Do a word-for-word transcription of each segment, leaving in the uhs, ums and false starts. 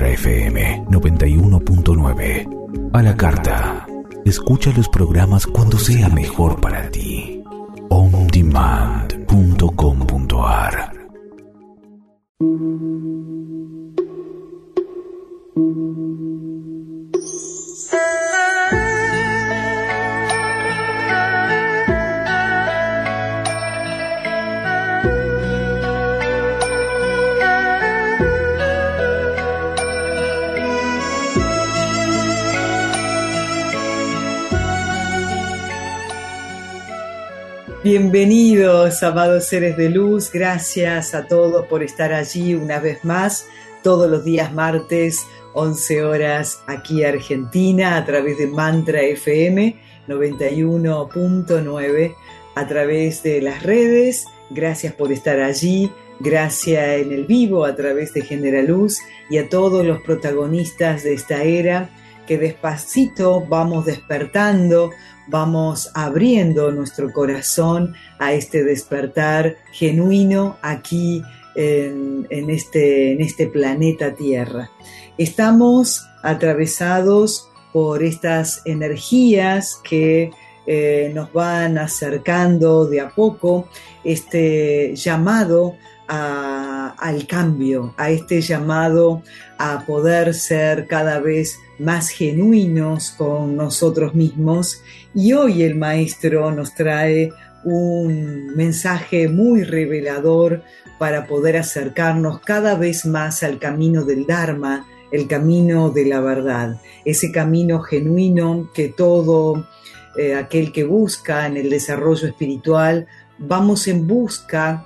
F M noventa y uno punto nueve. A la carta. Escucha los programas cuando sea mejor para ti. on demand punto com punto a r. Bienvenidos, amados seres de luz. Gracias a todos por estar allí una vez más, todos los días martes, once horas, aquí Argentina, a través de Mantra F M noventa y uno punto nueve, a través de las redes. Gracias por estar allí. Gracias en el vivo, a través de Generaluz, y a todos los protagonistas de esta era, que despacito vamos despertando, vamos abriendo nuestro corazón a este despertar genuino aquí en, en, este, en este planeta Tierra. Estamos atravesados por estas energías que eh, nos van acercando de a poco, este llamado a, al cambio, a este llamado a poder ser cada vez más genuinos con nosotros mismos. Y hoy el maestro nos trae un mensaje muy revelador para poder acercarnos cada vez más al camino del Dharma, el camino de la verdad, ese camino genuino que todo eh, aquel que busca en el desarrollo espiritual, vamos en busca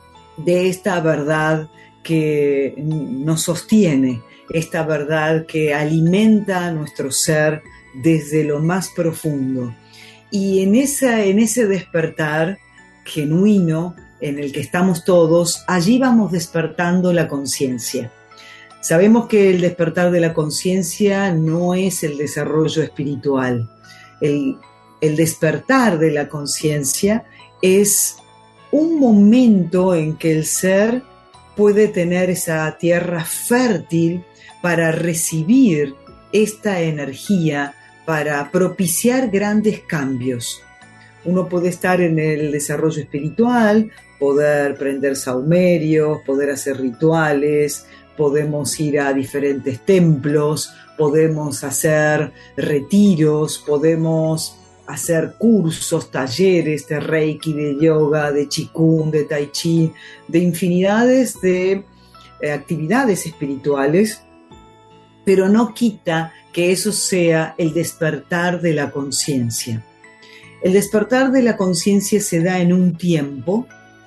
de esta verdad que nos sostiene, esta verdad que alimenta nuestro ser desde lo más profundo. Y en, esa, en ese despertar genuino en el que estamos todos, allí vamos despertando la conciencia. Sabemos que el despertar de la conciencia no es el desarrollo espiritual. El, el despertar de la conciencia es un momento en que el ser puede tener esa tierra fértil para recibir esta energía, para propiciar grandes cambios. Uno puede estar en el desarrollo espiritual, poder prender saumerios, poder hacer rituales, podemos ir a diferentes templos, podemos hacer retiros, podemos hacer cursos, talleres de Reiki, de yoga, de Qigong, de Tai Chi, de infinidades de eh, actividades espirituales, pero no quita que eso sea el despertar de la conciencia. El despertar de la conciencia se da en un tiempo.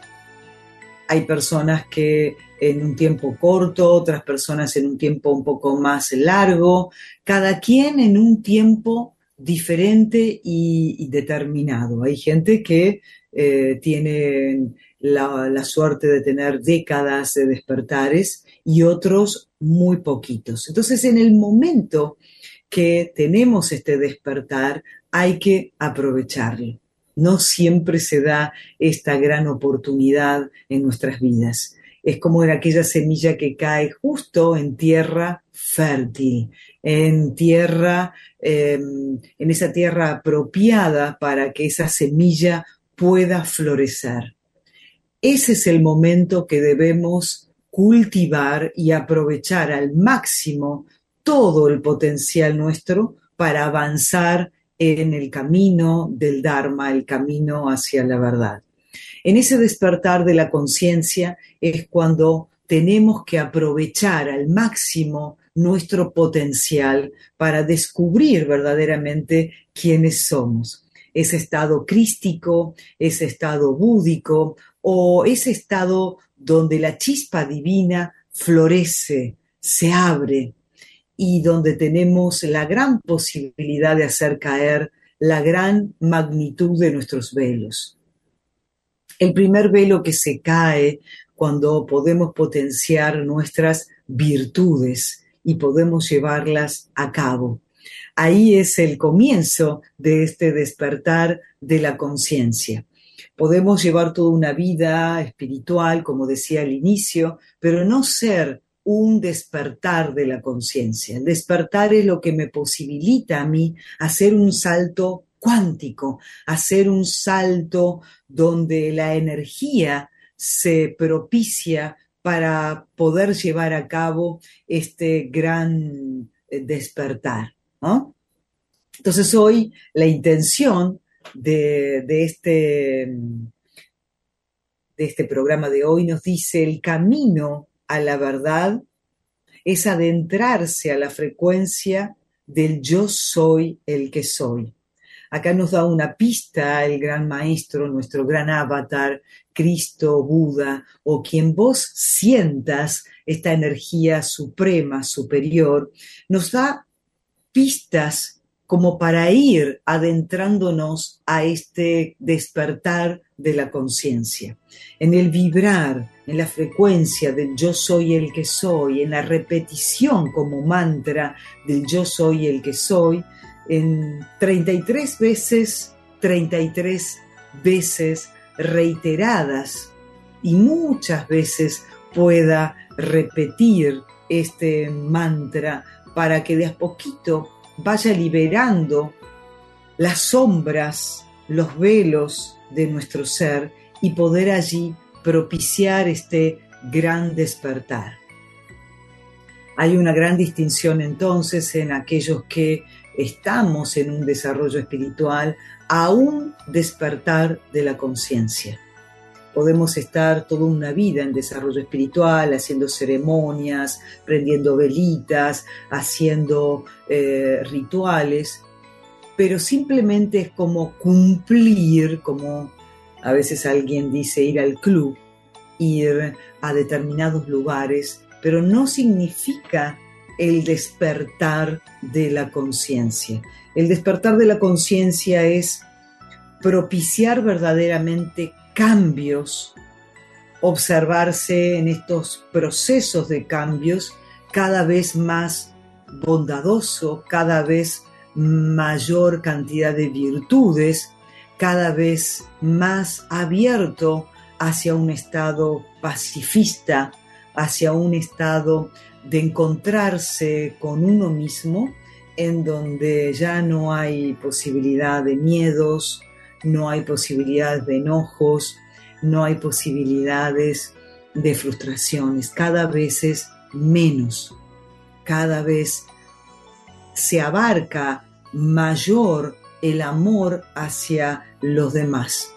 Hay personas que en un tiempo corto, otras personas en un tiempo un poco más largo, cada quien en un tiempo diferente y, y determinado. Hay gente que eh, tiene la, la suerte de tener décadas de despertares y otros muy poquitos. Entonces, en el momento que tenemos este despertar, hay que aprovecharlo. No siempre se da esta gran oportunidad en nuestras vidas. Es como en aquella semilla que cae justo en tierra fértil, en tierra, eh, en esa tierra apropiada para que esa semilla pueda florecer. Ese es el momento que debemos cultivar y aprovechar al máximo todo el potencial nuestro para avanzar en el camino del Dharma, el camino hacia la verdad. En ese despertar de la conciencia es cuando tenemos que aprovechar al máximo nuestro potencial para descubrir verdaderamente quiénes somos. Ese estado crístico, ese estado búdico o ese estado donde la chispa divina florece, se abre y donde tenemos la gran posibilidad de hacer caer la gran magnitud de nuestros velos. El primer velo que se cae cuando podemos potenciar nuestras virtudes y podemos llevarlas a cabo. Ahí es el comienzo de este despertar de la conciencia. Podemos llevar toda una vida espiritual, como decía al inicio, pero no ser un despertar de la conciencia. El despertar es lo que me posibilita a mí hacer un salto cuántico, hacer un salto donde la energía se propicia para poder llevar a cabo este gran despertar, ¿no? Entonces hoy la intención de, de, este, de este programa de hoy nos dice: el camino a la verdad es adentrarse a la frecuencia del yo soy el que soy. Acá nos da una pista el gran maestro, nuestro gran avatar, Cristo, Buda, o quien vos sientas esta energía suprema, superior, nos da pistas como para ir adentrándonos a este despertar de la conciencia, en el vibrar, en la frecuencia del yo soy el que soy, en la repetición como mantra del yo soy el que soy, en treinta y tres veces, treinta y tres veces reiteradas, y muchas veces pueda repetir este mantra para que de a poquito vaya liberando las sombras, los velos de nuestro ser y poder allí propiciar este gran despertar. Hay una gran distinción entonces en aquellos que estamos en un desarrollo espiritual a un despertar de la conciencia. Podemos estar toda una vida en desarrollo espiritual, haciendo ceremonias, prendiendo velitas, haciendo eh, rituales, pero simplemente es como cumplir, como a veces alguien dice ir al club, ir a determinados lugares, pero no significa el despertar de la conciencia. El despertar de la conciencia es propiciar verdaderamente cambios, observarse en estos procesos de cambios cada vez más bondadoso, cada vez mayor cantidad de virtudes, cada vez más abierto hacia un estado pacifista, hacia un estado de encontrarse con uno mismo, en donde ya no hay posibilidad de miedos, no hay posibilidades de enojos, no hay posibilidades de frustraciones, cada vez es menos, cada vez se abarca mayor el amor hacia los demás.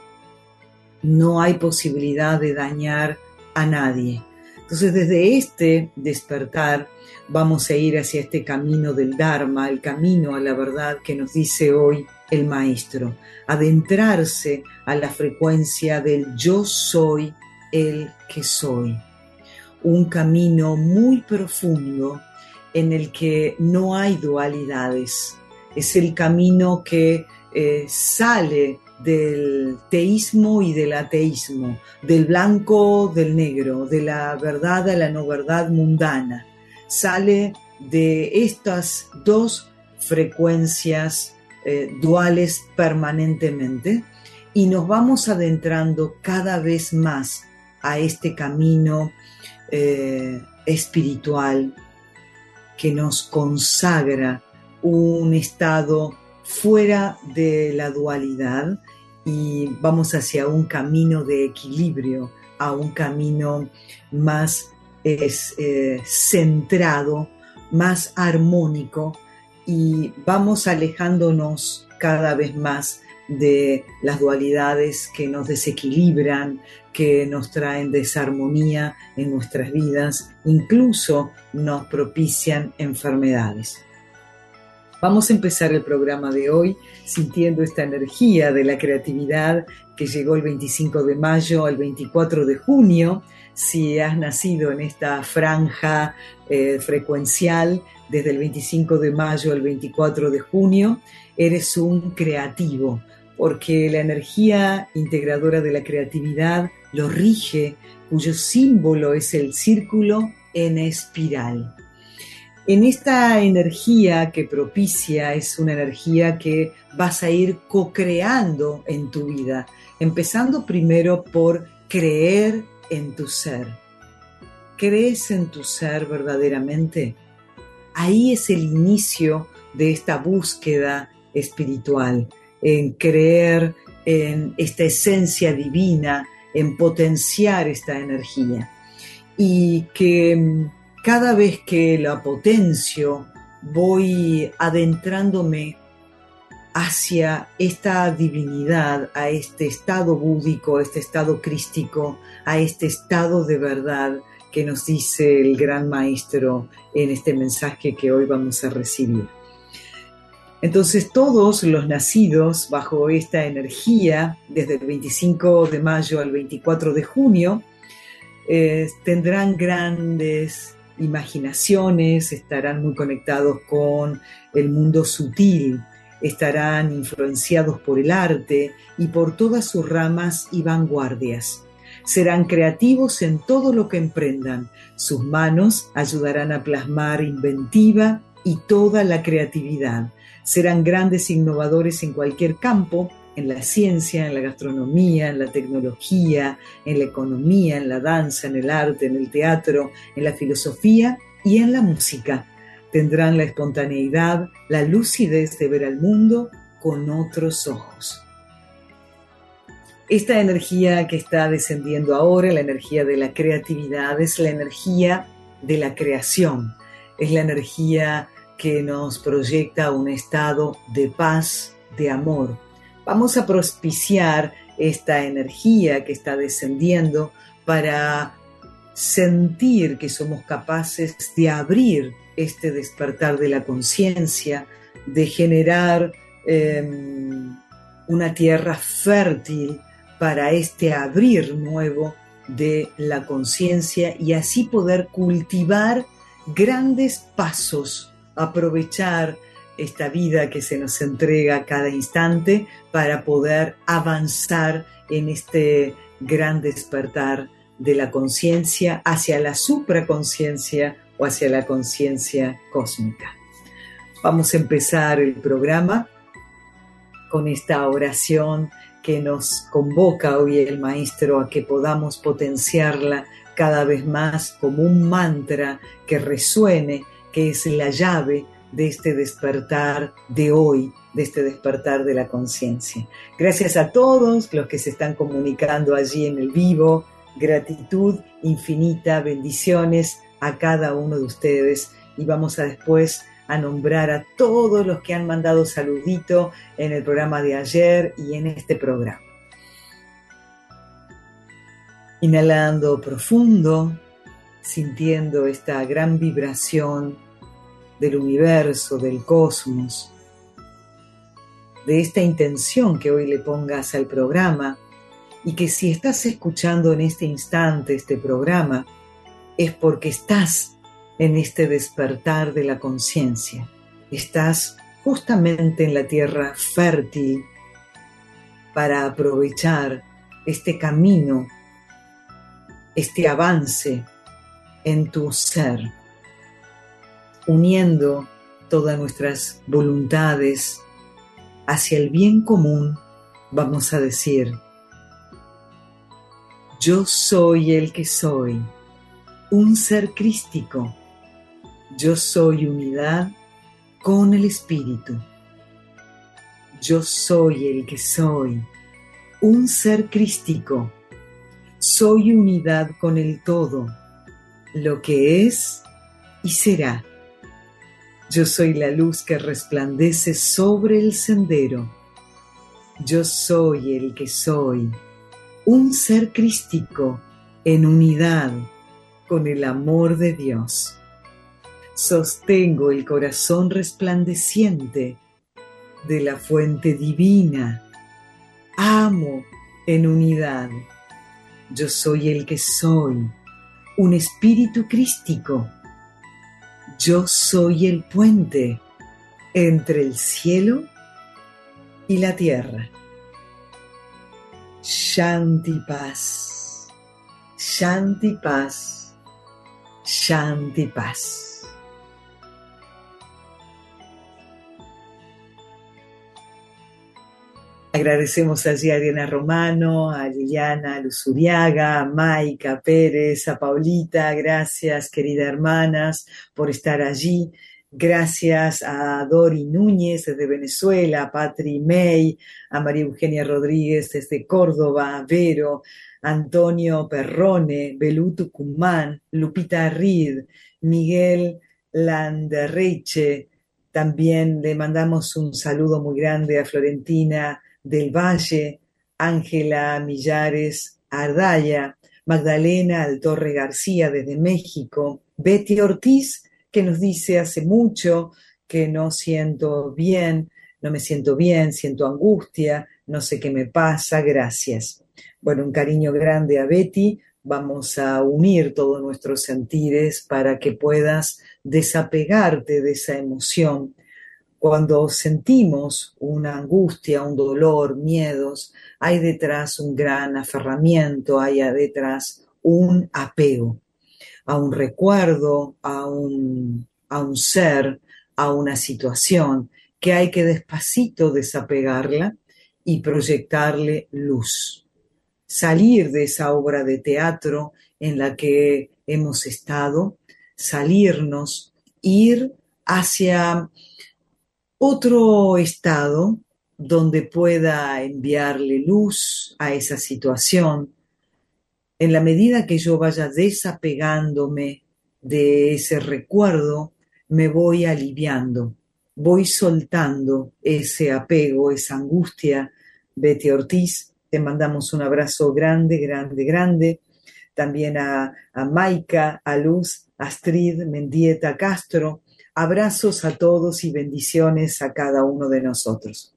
No hay posibilidad de dañar a nadie. Entonces, desde este despertar vamos a ir hacia este camino del Dharma, el camino a la verdad que nos dice hoy el maestro, adentrarse a la frecuencia del yo soy el que soy. Un camino muy profundo en el que no hay dualidades. Es el camino que eh, sale del teísmo y del ateísmo, del blanco del negro, de la verdad a la no verdad mundana. Sale de estas dos frecuencias eh, duales permanentemente y nos vamos adentrando cada vez más a este camino eh, espiritual que nos consagra un estado fuera de la dualidad y vamos hacia un camino de equilibrio, a un camino más es, eh, centrado, más armónico, y vamos alejándonos cada vez más de las dualidades que nos desequilibran, que nos traen desarmonía en nuestras vidas, incluso nos propician enfermedades. Vamos a empezar el programa de hoy sintiendo esta energía de la creatividad que llegó el veinticinco de mayo al veinticuatro de junio. Si has nacido en esta franja eh, frecuencial desde el veinticinco de mayo al veinticuatro de junio, eres un creativo, porque la energía integradora de la creatividad lo rige, cuyo símbolo es el círculo en espiral. En esta energía que propicia es una energía que vas a ir co-creando en tu vida, empezando primero por creer en tu ser. ¿Crees en tu ser verdaderamente? Ahí es el inicio de esta búsqueda espiritual, en creer en esta esencia divina, en potenciar esta energía. Y que cada vez que la potencio, voy adentrándome hacia esta divinidad, a este estado búdico, a este estado crístico, a este estado de verdad que nos dice el gran maestro en este mensaje que hoy vamos a recibir. Entonces todos los nacidos bajo esta energía, desde el veinticinco de mayo al veinticuatro de junio, eh, tendrán grandes imaginaciones, estarán muy conectados con el mundo sutil, estarán influenciados por el arte y por todas sus ramas y vanguardias. Serán creativos en todo lo que emprendan. Sus manos ayudarán a plasmar inventiva y toda la creatividad. Serán grandes innovadores en cualquier campo, en la ciencia, en la gastronomía, en la tecnología, en la economía, en la danza, en el arte, en el teatro, en la filosofía y en la música. Tendrán la espontaneidad, la lucidez de ver al mundo con otros ojos. Esta energía que está descendiendo ahora, la energía de la creatividad, es la energía de la creación. Es la energía que nos proyecta a un estado de paz, de amor. Vamos a propiciar esta energía que está descendiendo para sentir que somos capaces de abrir este despertar de la conciencia, de generar eh, una tierra fértil para este abrir nuevo de la conciencia y así poder cultivar grandes pasos, aprovechar esta vida que se nos entrega a cada instante para poder avanzar en este gran despertar de la conciencia hacia la supraconciencia o hacia la conciencia cósmica. Vamos a empezar el programa con esta oración que nos convoca hoy el maestro a que podamos potenciarla cada vez más como un mantra que resuene, que es la llave de este despertar de hoy, de este despertar de la conciencia. Gracias a todos los que se están comunicando allí en el vivo. Gratitud infinita, bendiciones a cada uno de ustedes. Y vamos a después a nombrar a todos los que han mandado saludito en el programa de ayer y en este programa. Inhalando profundo, sintiendo esta gran vibración del universo, del cosmos, de esta intención que hoy le pongas al programa, y que si estás escuchando en este instante este programa, es porque estás en este despertar de la conciencia. Estás justamente en la tierra fértil para aprovechar este camino, este avance en tu ser, uniendo todas nuestras voluntades hacia el bien común. Vamos a decir: yo soy el que soy, un ser crístico. Yo soy unidad con el Espíritu. Yo soy el que soy, un ser crístico. Soy unidad con el todo, lo que es y será. Yo soy la luz que resplandece sobre el sendero. Yo soy el que soy, un ser crístico en unidad con el amor de Dios. Sostengo el corazón resplandeciente de la fuente divina. Amo en unidad. Yo soy el que soy, un espíritu crístico. Yo soy el puente entre el cielo y la tierra. Shanti paz, Shanti paz, Shanti paz. Agradecemos allí a Ariana Romano, a Liliana Luzuriaga, a Maika Pérez, a Paulita, gracias queridas hermanas por estar allí. Gracias a Dori Núñez desde Venezuela, a Patri May, a María Eugenia Rodríguez desde Córdoba, a Vero, Antonio Perrone, Belú Tucumán, Lupita Reed, Miguel Landerreiche. También le mandamos un saludo muy grande a Florentina del Valle, Ángela Millares Ardaya, Magdalena Altorre García desde México, Betty Ortiz, que nos dice hace mucho que no siento bien, no me siento bien, siento angustia, no sé qué me pasa, gracias. Bueno, un cariño grande a Betty, vamos a unir todos nuestros sentires para que puedas desapegarte de esa emoción. Cuando sentimos una angustia, un dolor, miedos, hay detrás un gran aferramiento, hay detrás un apego a un recuerdo, a un, a un ser, a una situación, que hay que despacito desapegarla y proyectarle luz. Salir de esa obra de teatro en la que hemos estado, salirnos, ir hacia otro estado donde pueda enviarle luz a esa situación. En la medida que yo vaya desapegándome de ese recuerdo, me voy aliviando, voy soltando ese apego, esa angustia. Betty Ortiz, te mandamos un abrazo grande, grande, grande. También a, a Maika, a Luz, Astrid, Mendieta, Castro. Abrazos a todos y bendiciones a cada uno de nosotros.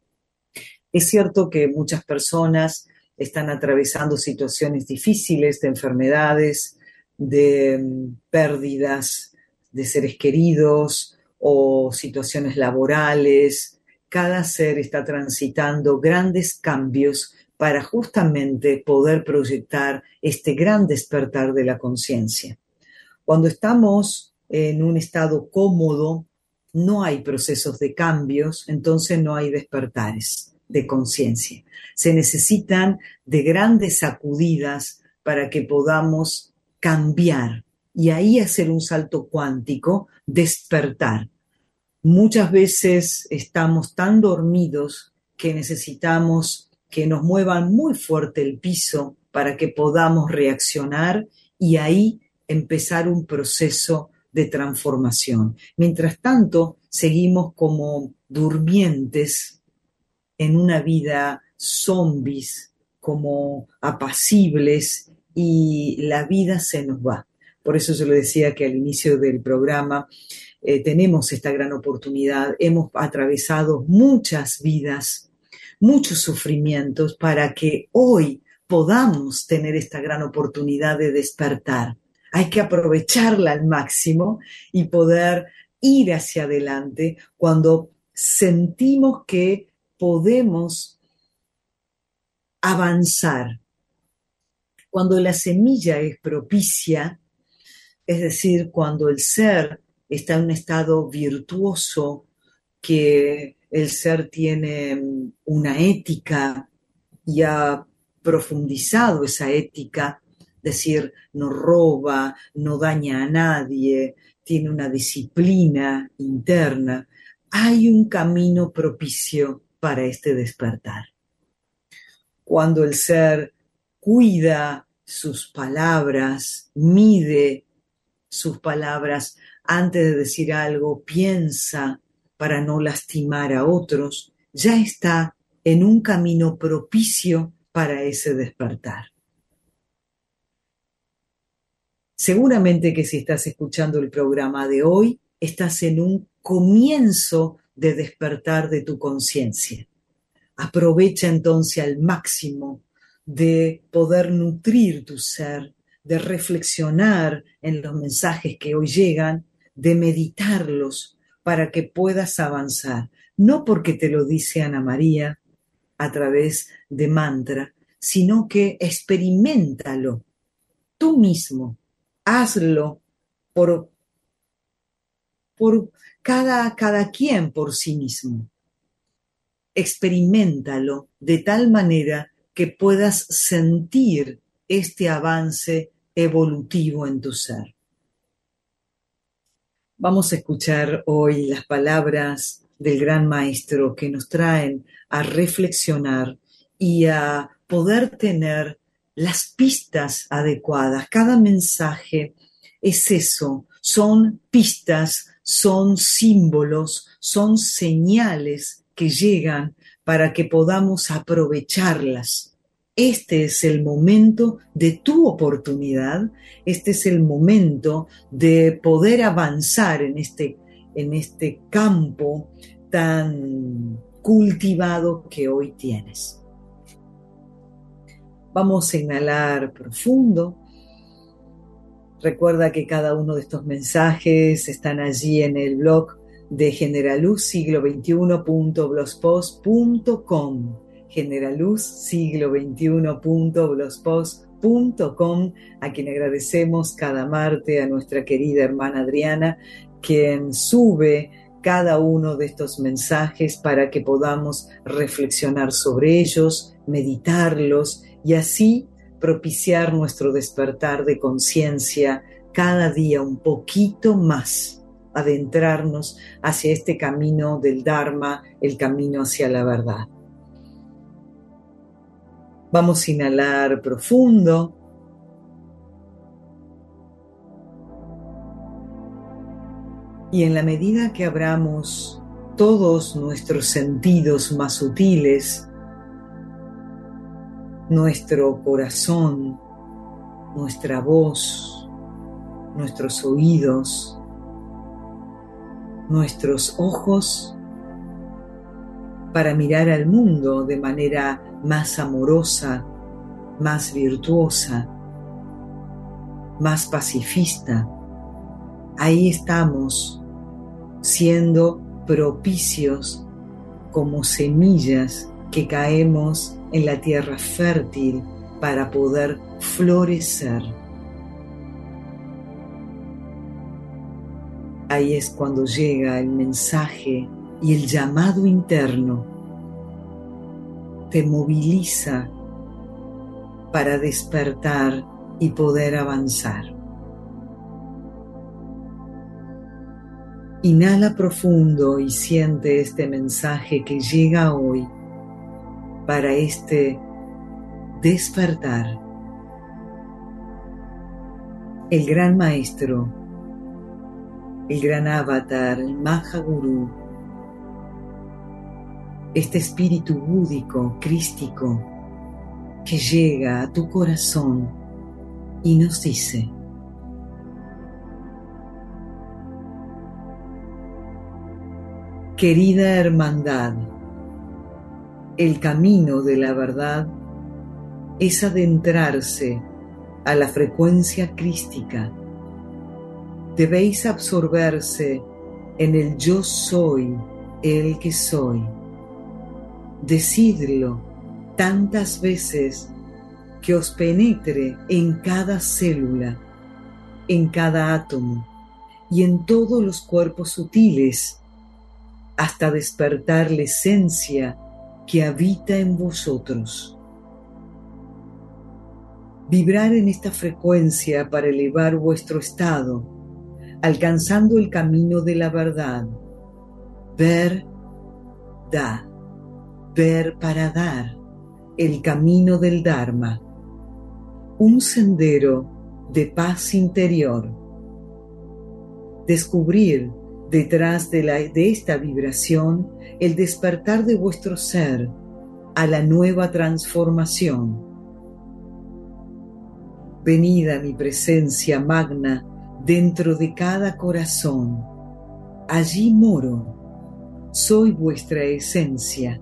Es cierto que muchas personas están atravesando situaciones difíciles de enfermedades, de pérdidas de seres queridos o situaciones laborales. Cada ser está transitando grandes cambios para justamente poder proyectar este gran despertar de la conciencia. Cuando estamos en un estado cómodo, no hay procesos de cambios, entonces no hay despertares de conciencia. Se necesitan de grandes sacudidas para que podamos cambiar y ahí hacer un salto cuántico, despertar. Muchas veces estamos tan dormidos que necesitamos que nos muevan muy fuerte el piso para que podamos reaccionar y ahí empezar un proceso de transformación. Mientras tanto, seguimos como durmientes en una vida zombies, como apacibles, y la vida se nos va. Por eso yo le decía que al inicio del programa eh, tenemos esta gran oportunidad, hemos atravesado muchas vidas, muchos sufrimientos para que hoy podamos tener esta gran oportunidad de despertar. Hay que aprovecharla al máximo y poder ir hacia adelante cuando sentimos que podemos avanzar. Cuando la semilla es propicia, es decir, cuando el ser está en un estado virtuoso, que el ser tiene una ética y ha profundizado esa ética, es decir, no roba, no daña a nadie, tiene una disciplina interna, hay un camino propicio para este despertar. Cuando el ser cuida sus palabras, mide sus palabras antes de decir algo, piensa para no lastimar a otros, ya está en un camino propicio para ese despertar. Seguramente que si estás escuchando el programa de hoy, estás en un comienzo de despertar de tu conciencia. Aprovecha entonces al máximo de poder nutrir tu ser, de reflexionar en los mensajes que hoy llegan, de meditarlos para que puedas avanzar. No porque te lo dice Ana María a través de mantra, sino que experiméntalo tú mismo. Hazlo por, por cada, cada quien por sí mismo. experiméntalo de tal manera que puedas sentir este avance evolutivo en tu ser. Vamos a escuchar hoy las palabras del Gran Maestro que nos traen a reflexionar y a poder tener las pistas adecuadas. Cada mensaje es eso, son pistas, son símbolos, son señales que llegan para que podamos aprovecharlas. Este es el momento de tu oportunidad, este es el momento de poder avanzar en este, en este campo tan cultivado que hoy tienes. Vamos a inhalar profundo. Recuerda que cada uno de estos mensajes están allí en el blog de generaluz siglo veintiuno punto blogspot punto com. generaluz siglo veintiuno punto blogspot punto com, a quien agradecemos cada martes, a nuestra querida hermana Adriana, quien sube cada uno de estos mensajes para que podamos reflexionar sobre ellos, meditarlos y así propiciar nuestro despertar de conciencia cada día un poquito más, adentrarnos hacia este camino del Dharma, el camino hacia la verdad. Vamos a inhalar profundo. Y en la medida que abramos todos nuestros sentidos más sutiles, nuestro corazón, nuestra voz, nuestros oídos, nuestros ojos, para mirar al mundo de manera más amorosa, más virtuosa, más pacifista. Ahí estamos, siendo propicios como semillas que caemos en la tierra fértil para poder florecer. Ahí es cuando llega el mensaje y el llamado interno te moviliza para despertar y poder avanzar. Inhala profundo y siente este mensaje que llega hoy para este despertar. El gran maestro, el gran avatar, el Mahagurú, este espíritu búdico, crístico, que llega a tu corazón y nos dice: querida hermandad, el camino de la verdad es adentrarse a la frecuencia crística. Debéis absorberse en el yo soy, el que soy. Decidlo tantas veces que os penetre en cada célula, en cada átomo y en todos los cuerpos sutiles, hasta despertar la esencia que habita en vosotros. Vibrar en esta frecuencia para elevar vuestro estado, alcanzando el camino de la verdad. Ver, da. Ver para dar, el camino del Dharma, un sendero de paz interior. Descubrir detrás de, la, de esta vibración el despertar de vuestro ser a la nueva transformación. Venid a mi presencia magna dentro de cada corazón. Allí moro, soy vuestra esencia.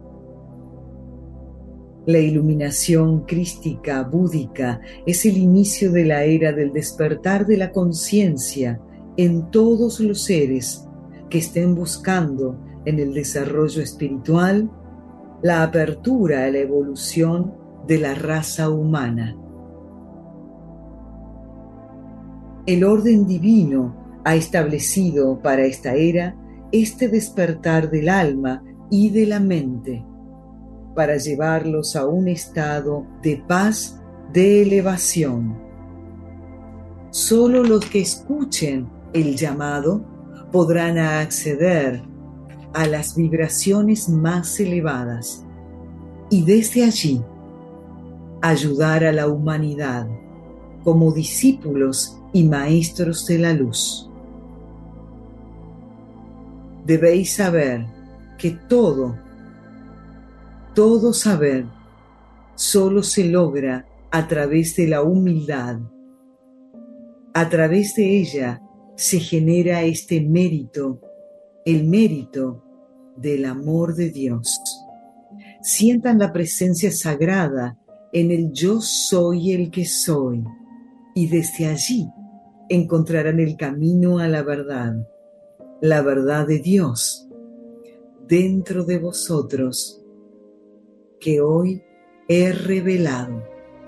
La iluminación crística búdica es el inicio de la era del despertar de la conciencia en todos los seres que estén buscando en el desarrollo espiritual la apertura a la evolución de la raza humana. El orden divino ha establecido para esta era este despertar del alma y de la mente. para llevarlos a un estado de paz, de elevación. Solo los que escuchen el llamado podrán acceder a las vibraciones más elevadas y desde allí ayudar a la humanidad como discípulos y maestros de la luz. Debéis saber que todo, todo saber solo se logra a través de la humildad. A través de ella se genera este mérito, el mérito del amor de Dios. Sientan la presencia sagrada en el yo soy el que soy y desde allí encontrarán el camino a la verdad, la verdad de Dios dentro de vosotros que hoy he revelado.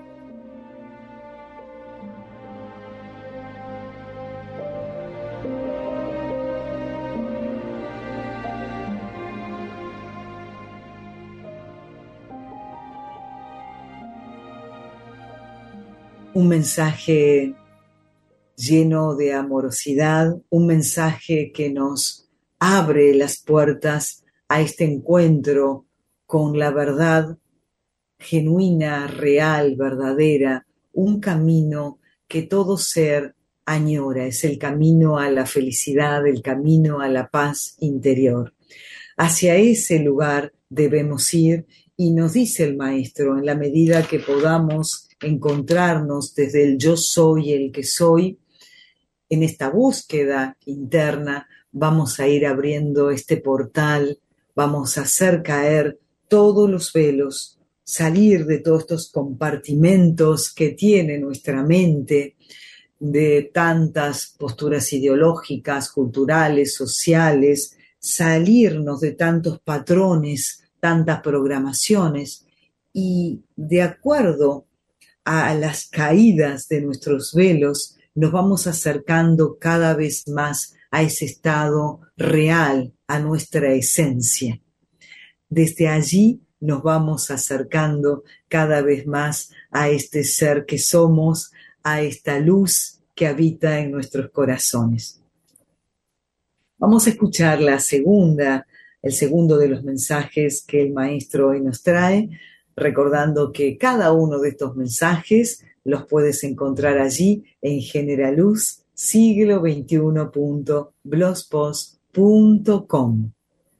Un mensaje lleno de amorosidad, un mensaje que nos abre las puertas a este encuentro con la verdad genuina, real, verdadera, un camino que todo ser añora, es el camino a la felicidad, el camino a la paz interior. Hacia ese lugar debemos ir y nos dice el maestro, en la medida que podamos encontrarnos desde el yo soy el que soy, en esta búsqueda interna vamos a ir abriendo este portal, vamos a hacer caer todos los velos, salir de todos estos compartimentos que tiene nuestra mente, de tantas posturas ideológicas, culturales, sociales, salirnos de tantos patrones, tantas programaciones y de acuerdo a las caídas de nuestros velos, nos vamos acercando cada vez más a ese estado real, a nuestra esencia. Desde allí nos vamos acercando cada vez más a este ser que somos, a esta luz que habita en nuestros corazones. Vamos a escuchar la segunda, el segundo de los mensajes que el maestro hoy nos trae, recordando que cada uno de estos mensajes los puedes encontrar allí en generaluz siglo veintiuno punto blogspot punto com.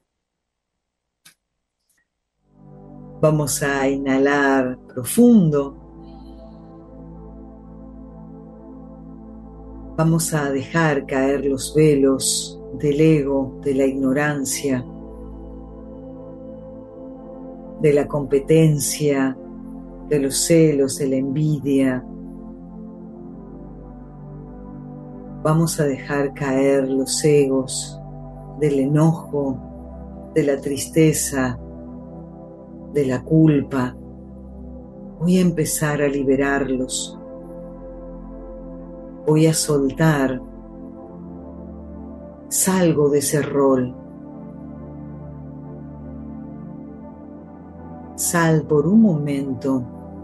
Vamos a inhalar profundo. Vamos a dejar caer los velos del ego, de la ignorancia, de la competencia, de los celos, de la envidia. Vamos a dejar caer los egos del enojo, de la tristeza, de la culpa. Voy a empezar a liberarlos. Voy a soltar. Salgo de ese rol. Sal por un momento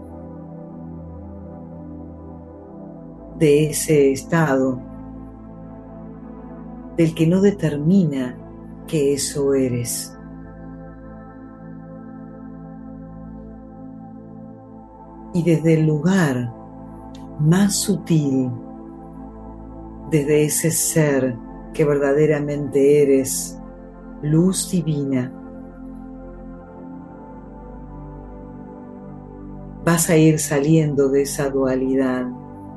de ese estado del que no determina que eso eres. Y desde el lugar más sutil, desde ese ser que verdaderamente eres, luz divina, vas a ir saliendo de esa dualidad.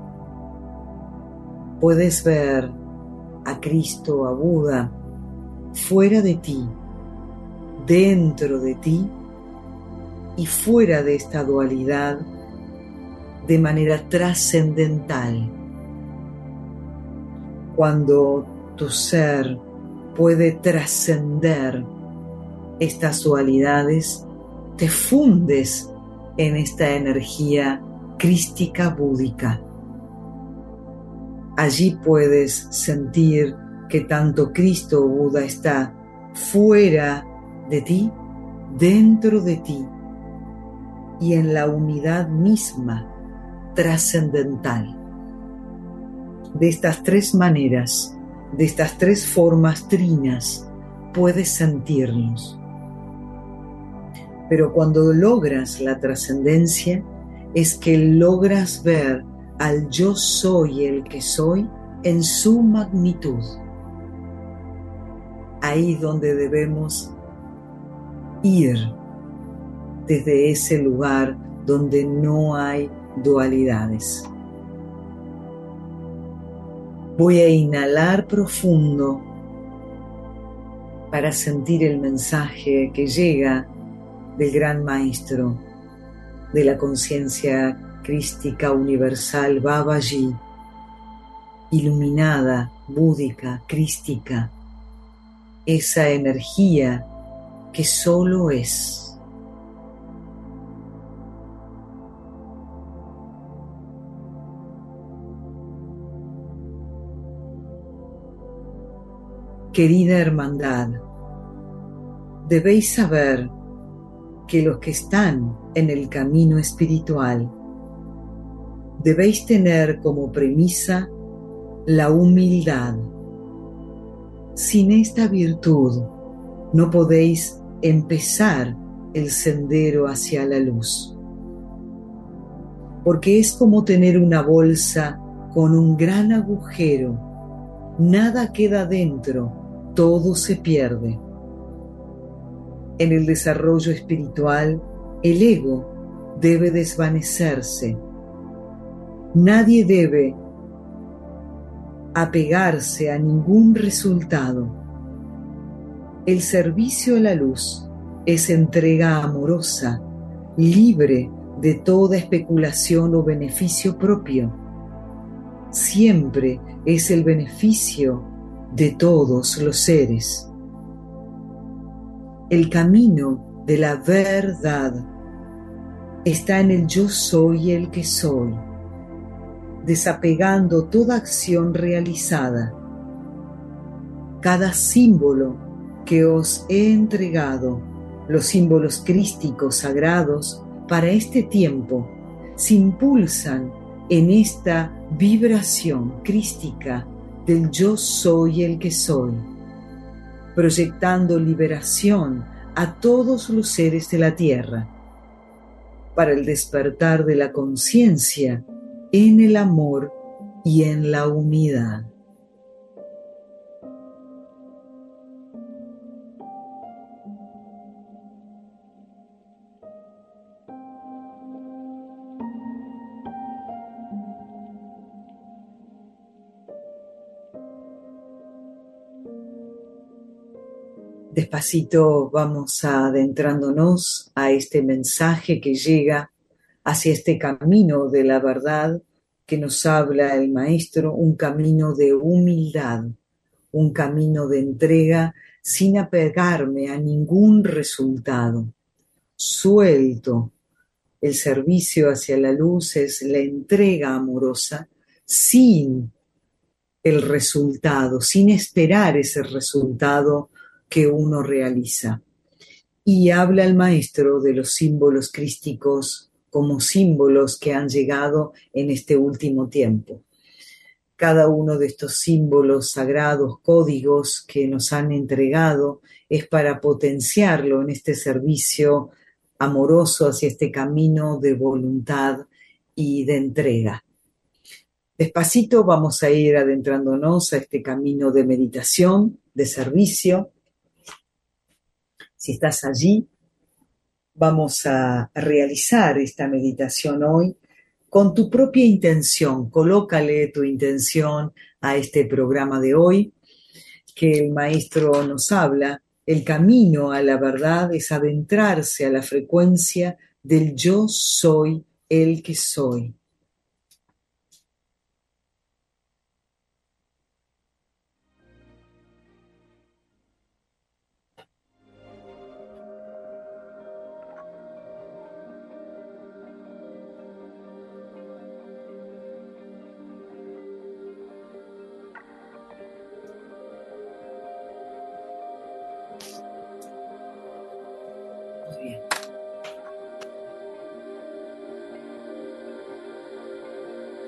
Puedes ver a Cristo, a Buda, fuera de ti, dentro de ti y fuera de esta dualidad de manera trascendental. Cuando tu ser puede trascender estas dualidades, te fundes en esta energía crística búdica. Allí puedes sentir que tanto Cristo o Buda está fuera de ti, dentro de ti y en la unidad misma trascendental. De estas tres maneras, de estas tres formas trinas, puedes sentirnos. Pero cuando logras la trascendencia, es que logras ver al yo soy el que soy en su magnitud. Ahí es donde debemos ir, desde ese lugar donde no hay dualidades. Voy a inhalar profundo para sentir el mensaje que llega del Gran Maestro de la conciencia crística universal Babaji, iluminada, búdica, crística, esa energía que solo es. Querida hermandad, debéis saber que los que están en el camino espiritual debéis tener como premisa la humildad. Sin esta virtud no podéis empezar el sendero hacia la luz, porque es como tener una bolsa con un gran agujero. Nada queda dentro, todo se pierde. En el desarrollo espiritual, el ego debe desvanecerse. Nadie debe apegarse a ningún resultado. El servicio a la luz es entrega amorosa, libre de toda especulación o beneficio propio. Siempre es el beneficio de todos los seres. El camino de la verdad está en el yo soy el que soy, desapegando toda acción realizada. Cada símbolo que os he entregado, los símbolos crísticos sagrados para este tiempo, se impulsan en esta vibración crística del yo soy el que soy, proyectando liberación a todos los seres de la tierra, para el despertar de la conciencia en el amor y en la unidad. Despacito vamos adentrándonos a este mensaje que llega hacia este camino de la verdad que nos habla el Maestro, un camino de humildad, un camino de entrega sin apegarme a ningún resultado. Suelto. El servicio hacia la luz es la entrega amorosa sin el resultado, sin esperar ese resultado que uno realiza. Y habla el Maestro de los símbolos crísticos como símbolos que han llegado en este último tiempo. Cada uno de estos símbolos sagrados, códigos que nos han entregado, es para potenciarlo en este servicio amoroso hacia este camino de voluntad y de entrega. Despacito vamos a ir adentrándonos a este camino de meditación, de servicio. Si estás allí, vamos a realizar esta meditación hoy con tu propia intención. Colócale tu intención a este programa de hoy, que el Maestro nos habla. El camino a la verdad es adentrarse a la frecuencia del yo soy el que soy. Muy bien.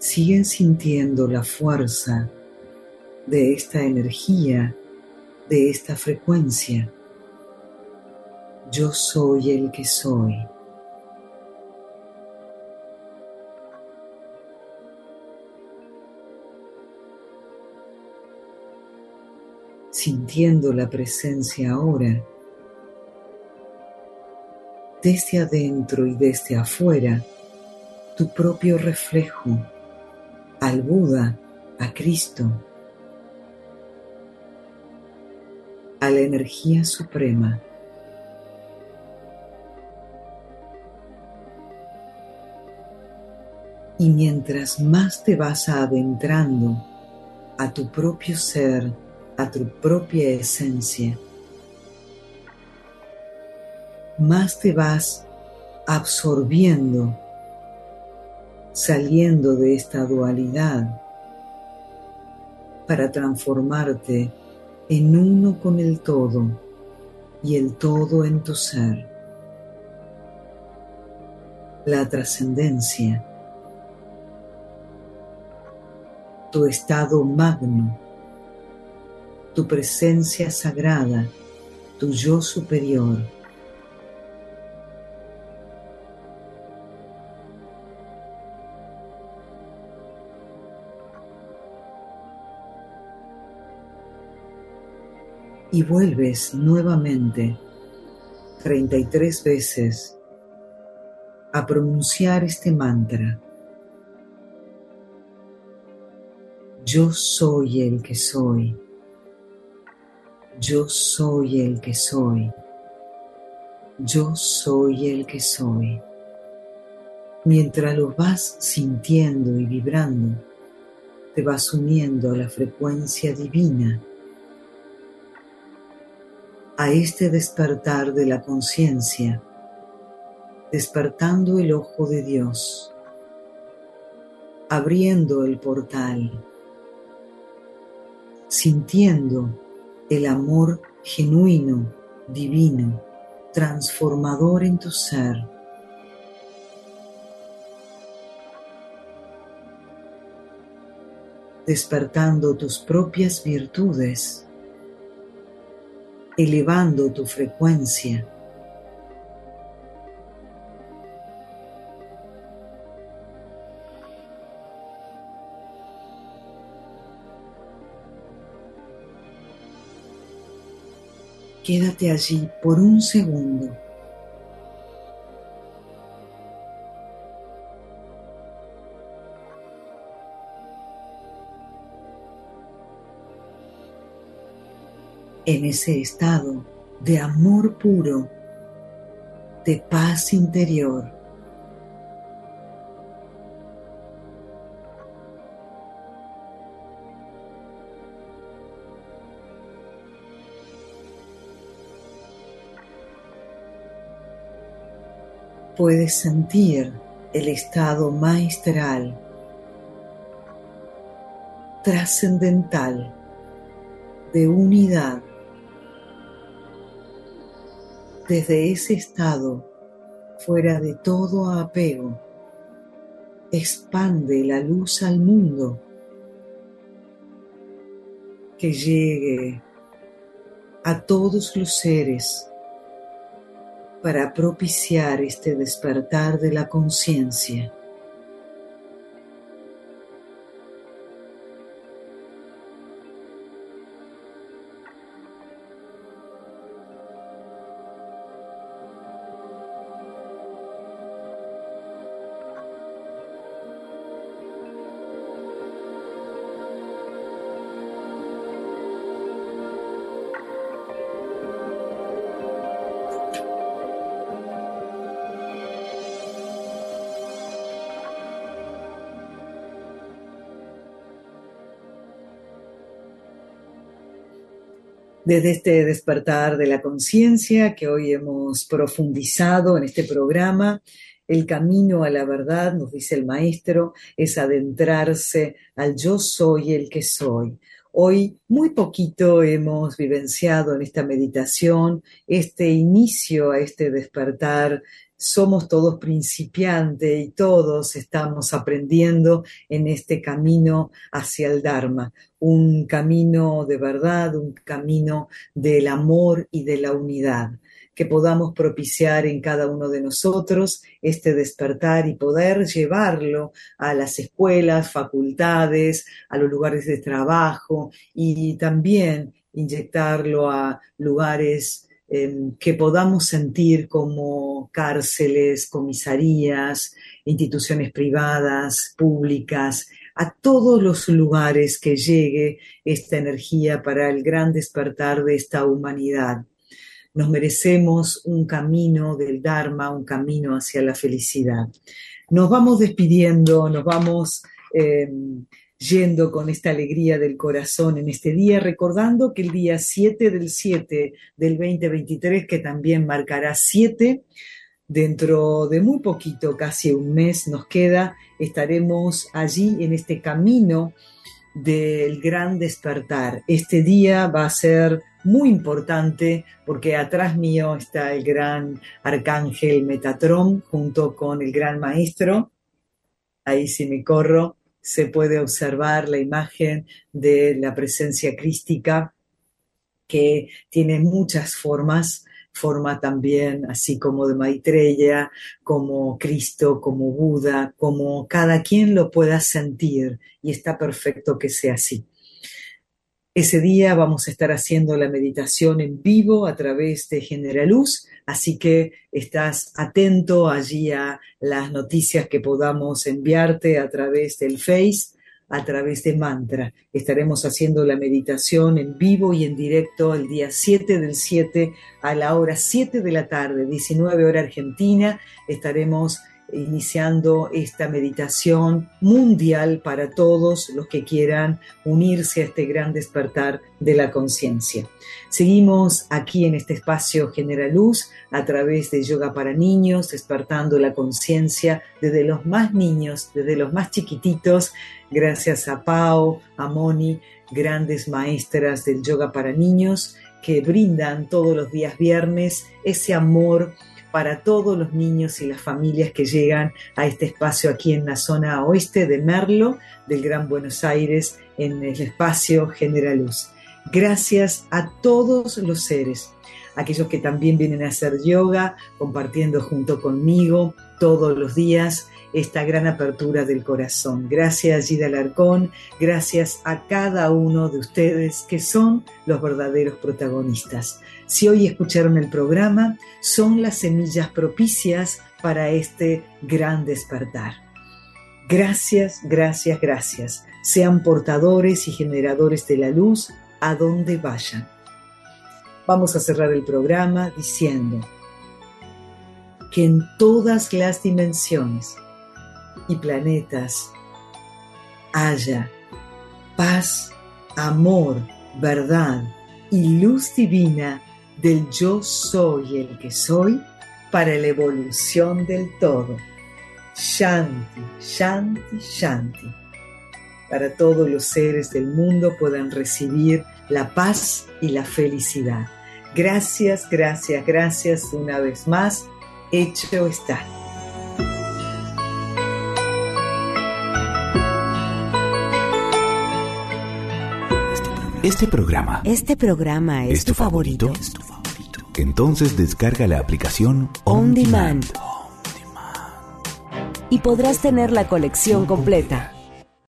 siguen sintiendo la fuerza de esta energía, de esta frecuencia. Yo soy el que soy. Sintiendo la presencia ahora, desde adentro y desde afuera, tu propio reflejo, al Buda, a Cristo, a la energía suprema. Y mientras más te vas adentrando a tu propio ser, a tu propia esencia, más te vas absorbiendo, saliendo de esta dualidad para transformarte en uno con el todo y el todo en tu ser. La trascendencia, tu estado magno, tu presencia sagrada, tu yo superior. Y vuelves nuevamente treinta y tres veces a pronunciar este mantra. Yo soy el que soy. Yo soy el que soy. Yo soy el que soy. Mientras lo vas sintiendo y vibrando, te vas uniendo a la frecuencia divina, a este despertar de la conciencia, despertando el ojo de Dios, abriendo el portal, sintiendo el amor genuino, divino, transformador en tu ser. Despertando tus propias virtudes, elevando tu frecuencia. Quédate allí por un segundo. En ese estado de amor puro, de paz interior. Puedes sentir el estado maestral, trascendental, de unidad. Desde ese estado, fuera de todo apego, expande la luz al mundo, que llegue a todos los seres para propiciar este despertar de la conciencia. Desde este despertar de la conciencia que hoy hemos profundizado en este programa, el camino a la verdad, nos dice el maestro, es adentrarse al yo soy el que soy. Hoy muy poquito hemos vivenciado en esta meditación este inicio a este despertar somos todos principiantes y todos estamos aprendiendo en este camino hacia el Dharma, un camino de verdad, un camino del amor y de la unidad, que podamos propiciar en cada uno de nosotros este despertar y poder llevarlo a las escuelas, facultades, a los lugares de trabajo y también inyectarlo a lugares eh, que podamos sentir como cárceles, comisarías, instituciones privadas, públicas, a todos los lugares que llegue esta energía para el gran despertar de esta humanidad. Nos merecemos un camino del Dharma, un camino hacia la felicidad. Nos vamos despidiendo, nos vamos eh, yendo con esta alegría del corazón en este día, recordando que el día siete del siete del veinte veintitrés, que también marcará siete, dentro de muy poquito, casi un mes nos queda, estaremos allí en este camino del gran despertar. Este día va a ser muy importante porque atrás mío está el gran arcángel Metatrón junto con el gran maestro. Ahí si me corro se puede observar la imagen de la presencia crística que tiene muchas formas, forma también así como de Maitreya, como Cristo, como Buda, como cada quien lo pueda sentir y está perfecto que sea así. Ese día vamos a estar haciendo la meditación en vivo a través de Generaluz, así que estás atento allí a las noticias que podamos enviarte a través del Face, a través de Mantra. Estaremos haciendo la meditación en vivo y en directo el día siete del siete a la hora siete de la tarde, diecinueve hora Argentina. Estaremos iniciando esta meditación mundial para todos los que quieran unirse a este gran despertar de la conciencia. Seguimos aquí en este espacio Generaluz a través de Yoga para Niños, despertando la conciencia desde los más niños, desde los más chiquititos, gracias a Pao, a Moni, grandes maestras del Yoga para Niños, que brindan todos los días viernes ese amor para todos los niños y las familias que llegan a este espacio aquí en la zona oeste de Merlo, del Gran Buenos Aires, en el espacio Generaluz. Gracias a todos los seres, aquellos que también vienen a hacer yoga, compartiendo junto conmigo todos los días esta gran apertura del corazón. Gracias, Gida Alarcón, gracias a cada uno de ustedes que son los verdaderos protagonistas. Si hoy escucharon el programa, son las semillas propicias para este gran despertar. Gracias, gracias, gracias. Sean portadores y generadores de la luz a donde vayan. Vamos a cerrar el programa diciendo que en todas las dimensiones y planetas haya paz, amor, verdad y luz divina del yo soy el que soy para la evolución del todo. Shanti, Shanti, Shanti. Para todos los seres del mundo puedan recibir la paz y la felicidad. Gracias, gracias, gracias una vez más. Hecho está. Este programa. Este programa es, ¿Es tu tu favorito? favorito? ¿Es tu favorito? Entonces descarga la aplicación On Demand. On Demand. Y podrás tener la colección completa.